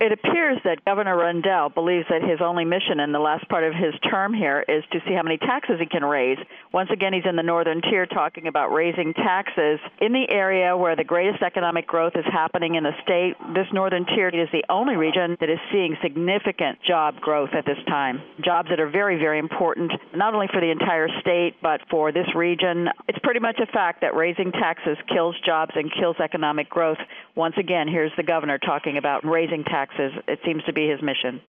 It appears that Governor Rendell believes that his only mission in the last part of his term here is to see how many taxes he can raise. Once again, he's in the northern tier talking about raising taxes in the area where the greatest economic growth is happening in the state. This northern tier is the only region that is seeing significant job growth at this time. Jobs that are very, very important, not only for the entire state, but for this region. It's pretty much a fact that raising taxes kills jobs and kills economic growth. Once again, here's the governor talking about raising taxes. It seems to be his mission.